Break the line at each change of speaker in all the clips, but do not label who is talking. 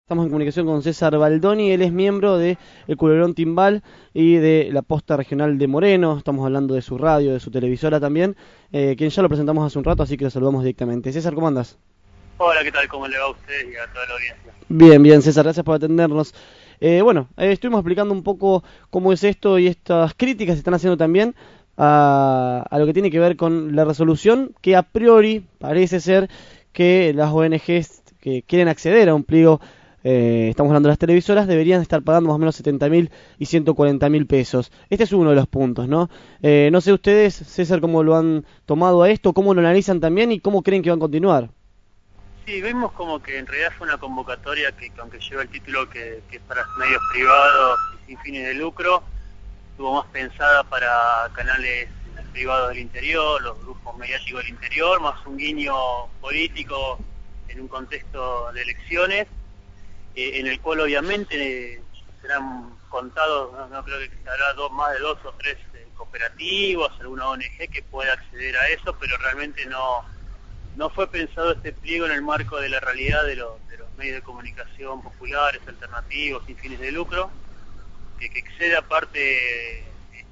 Estamos en comunicación con César Baldoni, él es miembro de El Culebrón Timbal y de la Posta Regional de Moreno. Estamos hablando de su radio, de su televisora también, quien ya lo presentamos hace un rato, así que lo saludamos directamente. César, ¿cómo andas?
Hola, ¿qué tal? ¿Cómo le va a usted y a toda la audiencia?
Bien, bien, César, gracias por atendernos. Estuvimos explicando un poco cómo es esto y estas críticas se están haciendo también a lo que tiene que ver con la resolución, que a priori parece ser que las ONGs que quieren acceder a un pliego, estamos hablando de las televisoras, deberían estar pagando más o menos 70.000 y 140.000 pesos. Este es uno de los puntos, ¿no? No sé ustedes, César, cómo lo han tomado a esto, cómo lo analizan también y cómo creen que van a continuar.
Sí, vimos como que en realidad fue una convocatoria que aunque lleva el título que es para medios privados y sin fines de lucro, estuvo más pensada para canales privados del interior, los grupos mediáticos del interior, más un guiño político en un contexto de elecciones, en el cual obviamente serán contados, no creo que habrá más de 2 o 3 cooperativos, alguna ONG que pueda acceder a eso, pero realmente no fue pensado este pliego en el marco de la realidad de los medios de comunicación populares, alternativos, sin fines de lucro, que excede aparte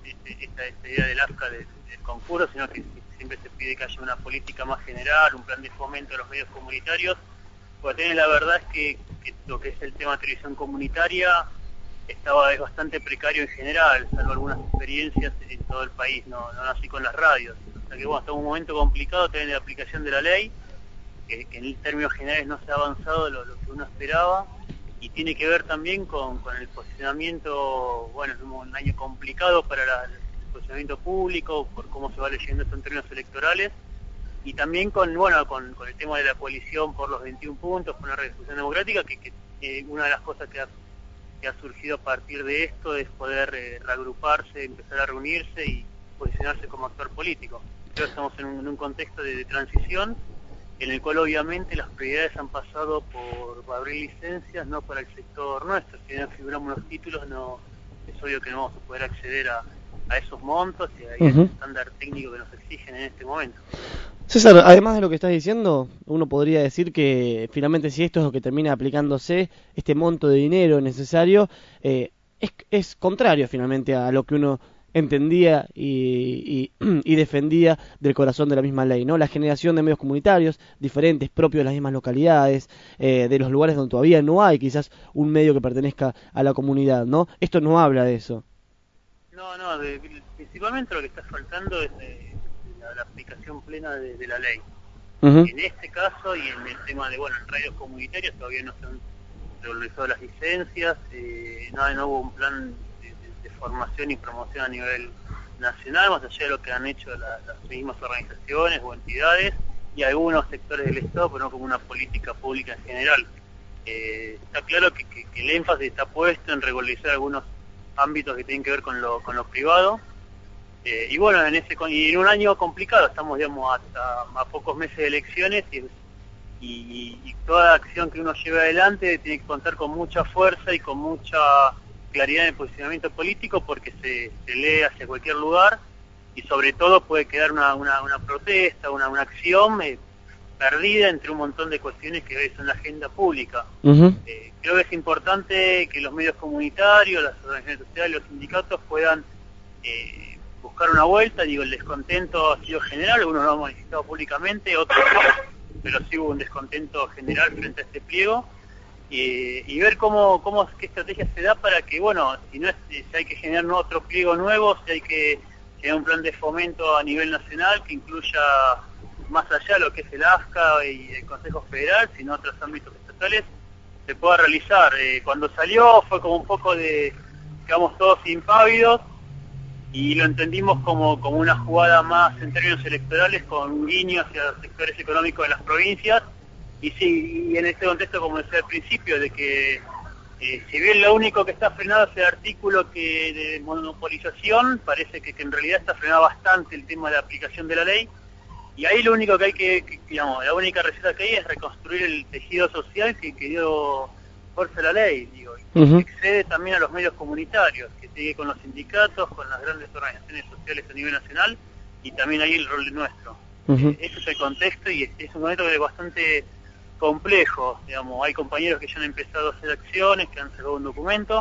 esta idea del AFCA del concurso, sino que siempre se pide que haya una política más general, un plan de fomento de los medios comunitarios, porque la verdad es que lo que es el tema de televisión comunitaria es bastante precario en general, salvo algunas experiencias en todo el país, no así con las radios. O sea que bueno, está en un momento complicado también de la aplicación de la ley, que en términos generales no se ha avanzado lo que uno esperaba, y tiene que ver también con el posicionamiento, bueno, es un año complicado para el posicionamiento público, por cómo se va leyendo esto en términos electorales, y también con el tema de la coalición por los 21 puntos, con la redistribución democrática, que una de las cosas que ha surgido a partir de esto es poder reagruparse, empezar a reunirse y posicionarse como actor político. Creo que estamos en un contexto de transición en el cual obviamente las prioridades han pasado por abrir licencias, no para el sector nuestro. Si bien figuramos los títulos, no es obvio que no vamos a poder acceder a esos montos y a ese estándar técnico que nos exigen en este momento.
César, además de lo que estás diciendo, uno podría decir que finalmente si esto es lo que termina aplicándose, este monto de dinero necesario, es contrario finalmente a lo que uno entendía y defendía del corazón de la misma ley, ¿no? La generación de medios comunitarios diferentes, propios de las mismas localidades, de los lugares donde todavía no hay quizás un medio que pertenezca a la comunidad, ¿no? Esto no habla de eso.
No, principalmente lo que está faltando es la aplicación plena de la ley. En este caso y en el tema de, en radios comunitarias todavía no se han regularizado las licencias, no hubo un plan de formación y promoción a nivel nacional, más allá de lo que han hecho las mismas organizaciones o entidades y algunos sectores del Estado, pero no como una política pública en general. Está claro que el énfasis está puesto en regularizar algunos ámbitos que tienen que ver con lo privado, y en un año complicado, estamos hasta a pocos meses de elecciones y toda acción que uno lleve adelante tiene que contar con mucha fuerza y con mucha claridad en el posicionamiento político, porque se lee hacia cualquier lugar y sobre todo puede quedar una protesta, una acción perdida entre un montón de cuestiones que hoy son la agenda pública. Creo que es importante que los medios comunitarios, las organizaciones sociales, los sindicatos puedan buscar una vuelta. El descontento ha sido general, algunos lo han manifestado públicamente, otros no, pero sí hubo un descontento general frente a este pliego, y ver qué estrategia se da para que, si hay que generar otro pliego nuevo, si hay que generar un plan de fomento a nivel nacional que incluya más allá de lo que es el AFCA y el Consejo Federal, sino otros ámbitos estatales, se pueda realizar. Cuando salió fue como un poco quedamos todos impávidos y lo entendimos como una jugada más en términos electorales, con un guiño hacia los sectores económicos de las provincias, y en este contexto, como decía al principio, de que si bien lo único que está frenado es el artículo de monopolización, parece que en realidad está frenado bastante el tema de la aplicación de la ley, y ahí lo único que hay la única receta que hay es reconstruir el tejido social que dio fuerza a la ley, que excede también a los medios comunitarios, que sigue con los sindicatos, con las grandes organizaciones sociales a nivel nacional, y también ahí el rol nuestro. Ese es el contexto, y es un momento que es bastante complejo, digamos, hay compañeros que ya han empezado a hacer acciones, que han sacado un documento,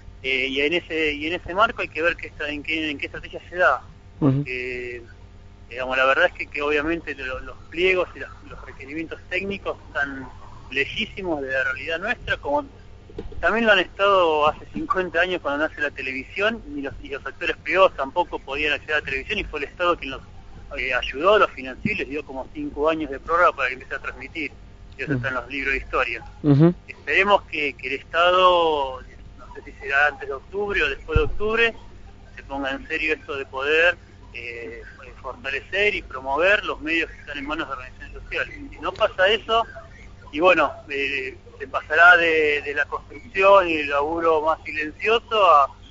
y en ese marco hay que ver en qué estrategia se da, porque digamos, la verdad es que obviamente los pliegos y los requerimientos técnicos están lejísimos de la realidad nuestra, como también lo han estado hace 50 años cuando nace la televisión, y los actores privados tampoco podían acceder a la televisión, y fue el Estado quien los ayudó, los financió y les dio como 5 años de prórroga para que empiece a transmitir, y eso está en los libros de historia. Esperemos que el Estado, no sé si será antes de octubre o después de octubre, se ponga en serio esto de poder fortalecer y promover los medios que están en manos de organizaciones sociales. Si no pasa eso, y bueno, se pasará de la construcción y el laburo más silencioso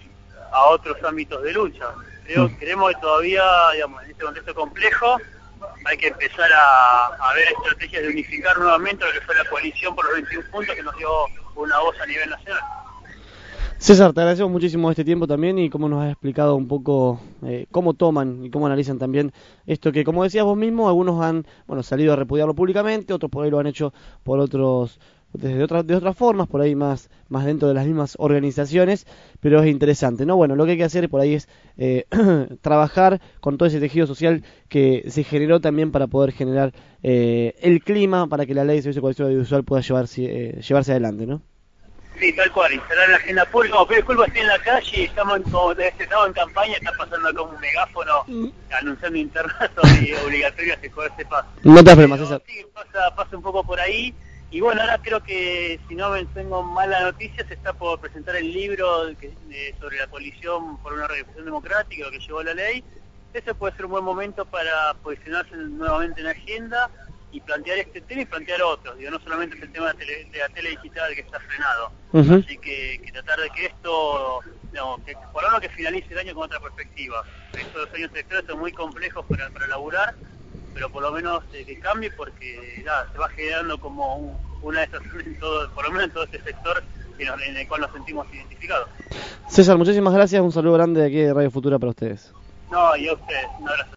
a otros ámbitos de lucha. Creemos que todavía, digamos, en este contexto complejo, hay que empezar a ver estrategias de unificar nuevamente lo que fue la coalición por los 21 puntos que nos dio una voz a nivel nacional.
César, te agradecemos muchísimo este tiempo también y cómo nos has explicado un poco cómo toman y cómo analizan también esto que, como decías vos mismo, algunos han salido a repudiarlo públicamente, otros por ahí lo han hecho por otros de otras formas, por ahí más dentro de las mismas organizaciones, pero es interesante, ¿no? Bueno, lo que hay que hacer por ahí es trabajar con todo ese tejido social que se generó también para poder generar el clima para que la ley de servicio colectivo audiovisual pueda llevarse adelante, ¿no?
Sí, tal cual, instalar en la agenda pública. Como disculpa, estoy en la calle y estamos en campaña, está pasando como un megáfono anunciando internato y obligatorio que joder se pase.
No te afirmas, César.
Sí, pasa un poco por ahí. Y bueno, ahora creo que, si no me tengo mala noticia, se está por presentar el libro sobre la coalición por una redifusión democrática, lo que llevó a la ley. Ese puede ser un buen momento para posicionarse nuevamente en la agenda y plantear este tema y plantear otros. Digo, no solamente es el tema de la tele digital que está frenado. Así que tratar de que esto, que por lo menos que finalice el año con otra perspectiva. Estos años electorales son muy complejos para laburar, pero por lo menos que cambie, porque se va generando como una estación en todo, por lo menos en todo este sector en el cual nos sentimos identificados.
César, muchísimas gracias, un saludo grande de aquí de Radio Futura para ustedes.
No, y a ustedes, un abrazo.